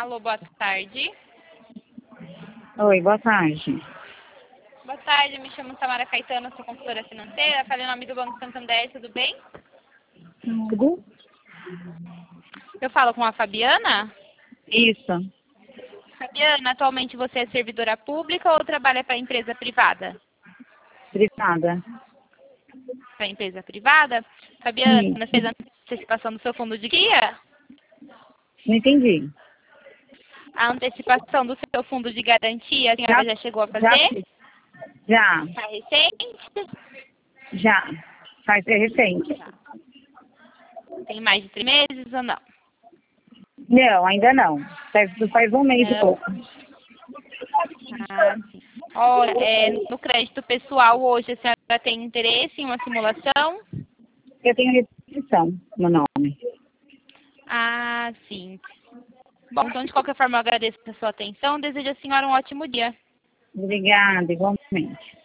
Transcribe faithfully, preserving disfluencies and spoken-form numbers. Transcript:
Alô, boa tarde. Oi, boa tarde. Boa tarde, me chamo Samara Caetano, sou consultora financeira. Falei o nome do Banco Santander, tudo bem? Tudo? Eu falo com a Fabiana? Isso. Fabiana, atualmente você é servidora pública ou trabalha para empresa privada? Privada. Para empresa privada? Fabiana, Isso. fez a antecipação do seu fundo de guia? Não entendi. A antecipação do seu fundo de garantia, a senhora Já, já chegou a já fazer? fiz. Já, Está recente? já. Faz ser recente. Tem mais de três meses ou não? Não, ainda não. Faz, faz um mês e Não. pouco. Ah, sim. Olha, é, no crédito pessoal hoje a senhora tem interesse em uma simulação? Eu tenho restrição no nome. Ah, sim. Bom, então de qualquer forma eu agradeço a sua atenção. Desejo à senhora um ótimo dia. Obrigada, igualmente.